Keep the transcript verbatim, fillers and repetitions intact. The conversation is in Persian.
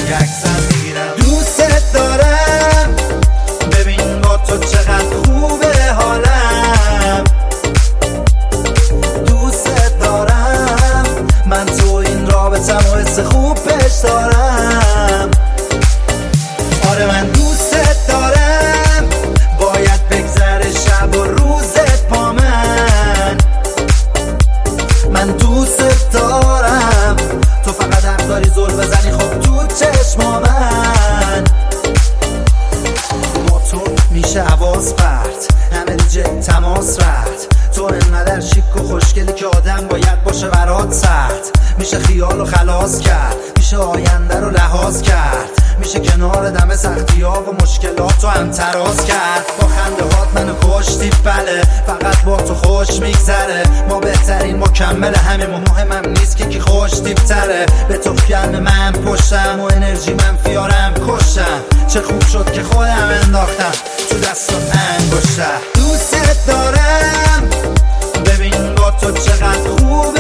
یک عکسم میگیرم. دوست دارم ببین با تو چقدر خوبه حالم. دوست دارم من تو این رابطم و حس خوب پیش دارم. آره من دوست دارم باید بگذره شب و روزت با من. من دوست دارم تو فقط حق داری زل بزنی خب تو چشما من. با تو میشه حواس پرت همه دیجه تماس رفت. تو انقدر شیک و خوشگلی که آدم باید باشه برات سخت. میشه خیال و خلاص کرد میشه آینده رو لحاظ کرد. میشه کنار دم سختی ها و مشکلات رو هم تراز کرد. با خنده هات منو کشتی بله فقط با تو خوش میگذره. ما بهترین مکمل همیم و مهمم نیست که کی خوش تیپتره. به تو گرم من پشتم و انرژی منفیارم کشتم. چه خوب شد که خودم انداختم تو دست و انگشتم. دوست دارم ببین با تو چقدر خوب